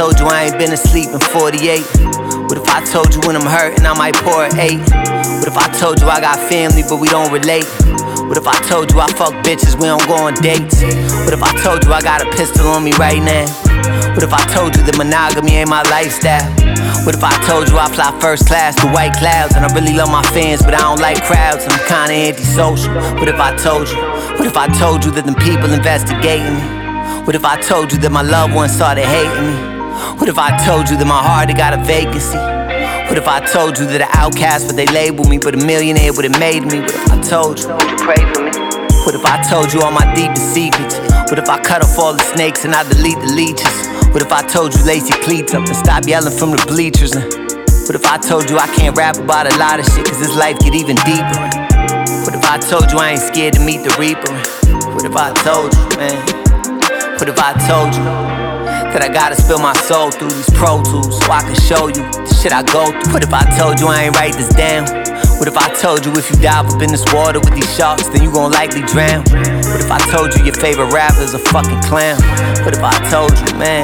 told you I ain't been asleep in 48? What if I told you when I'm hurting I might pour an 8? What if I told you I got family but we don't relate? What if I told you I fuck bitches, we don't go on dates? What if I told you I got a pistol on me right now? What if I told you that monogamy ain't my lifestyle? What if I told you I fly first class to white clouds and I really love my fans but I don't like crowds and I'm kinda antisocial? What if I told you? What if I told you that them people investigating me? What if I told you that my loved ones started hating me? What if I told you that my heart had got a vacancy? What if I told you that an outcast but they labeled me, but a millionaire would've made me? What if I told you? Would you pray for me? What if I told you all my deepest secrets? What if I cut off all the snakes and I delete the leeches? What if I told you lace your cleats up and stop yelling from the bleachers? And what if I told you I can't rap about a lot of shit cause this life get even deeper? What if I told you I ain't scared to meet the reaper? What if I told you, man? What if I told you that I gotta spill my soul through these Pro Tools so I can show you the shit I go through? What if I told you I ain't write this down? What if I told you if you dive up in this water with these sharks then you gon' likely drown? What if I told you your favorite rapper is a fucking clown? What if I told you, man?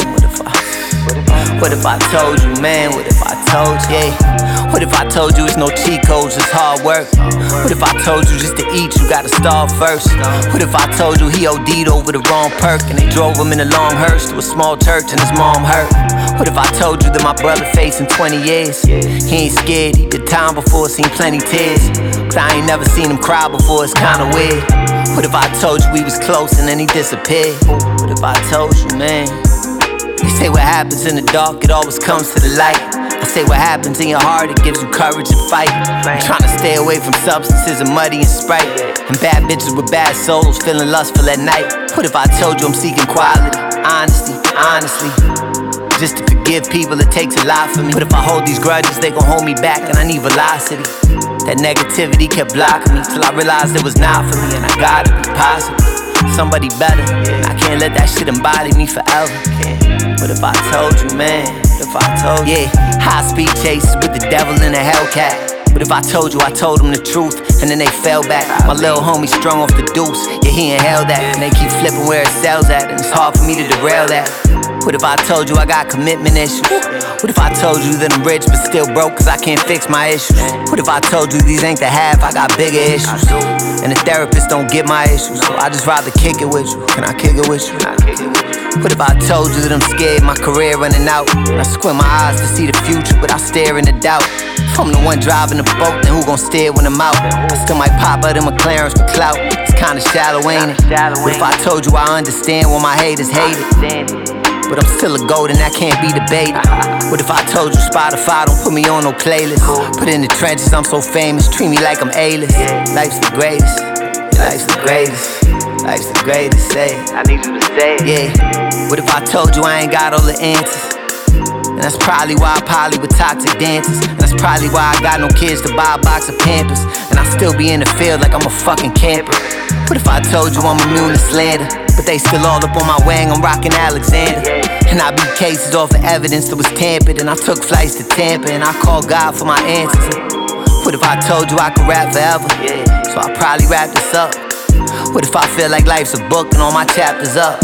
What if I told you, man? What if I told you, yeah? What if I told you it's no cheat codes, it's hard work? What if I told you just to eat you gotta starve first? What if I told you he OD'd over the wrong perk and they drove him in a long hearse to a small church and his mom hurt? What if I told you that my brother facing 20 years? He ain't scared, he did time before, seen plenty tears, but I ain't never seen him cry before, it's kinda weird. What if I told you we was close and then he disappeared? What if I told you, man? They say what happens in the dark, it always comes to the light. I say what happens in your heart, it gives you courage to fight. I'm trying to stay away from substances and muddy and Sprite and bad bitches with bad souls, feeling lustful at night. What if I told you I'm seeking quality, honesty, honestly, just to forgive people, it takes a lot for me. But if I hold these grudges, they gon' hold me back and I need velocity. That negativity kept blocking me till I realized it was not for me and I gotta be positive. Somebody better, I can't let that shit embody me forever. What if I told you, man? What if I told you? Yeah, high speed chases with the devil in a Hellcat. What if I told you I told them the truth and then they fell back? My little homie strung off the deuce, yeah he inhaled that. And they keep flipping where it sells at and it's hard for me to derail that. What if I told you I got commitment issues? What if I told you that I'm rich but still broke cause I can't fix my issues? What if I told you these ain't the half, I got bigger issues? And the therapist don't get my issues, so I just rather kick it with you. Can I kick it with you? What if I told you that I'm scared my career running out? And I squint my eyes to see the future but I stare in the doubt. If I'm the one driving the boat, then who gon' steer when I'm out? I still might pop out in McLaren's for clout. It's kinda shallow, ain't it? What if I told you I understand why my haters hate it? But I'm still a gold and that can't be debated. What if I told you Spotify don't put me on no playlist? Put in the trenches, I'm so famous, treat me like I'm A-list. Life's the greatest, life's the greatest, life's the greatest, say it. I need you to say it. Yeah, what if I told you I ain't got all the answers? And that's probably why I poly with toxic dancers. And that's probably why I got no kids to buy a box of Pampers. And I still be in the field like I'm a fucking camper. What if I told you I'm immune to slander, but they still all up on my wang, I'm rocking Alexander. And I beat cases off of evidence that was tampered. And I took flights to Tampa and I called God for my answers. What if I told you I could rap forever? So I probably wrap this up. What if I feel like life's a book and all my chapters up?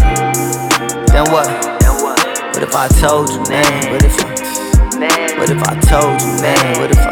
Then what? What if I told you, man? What if I told you, man? What if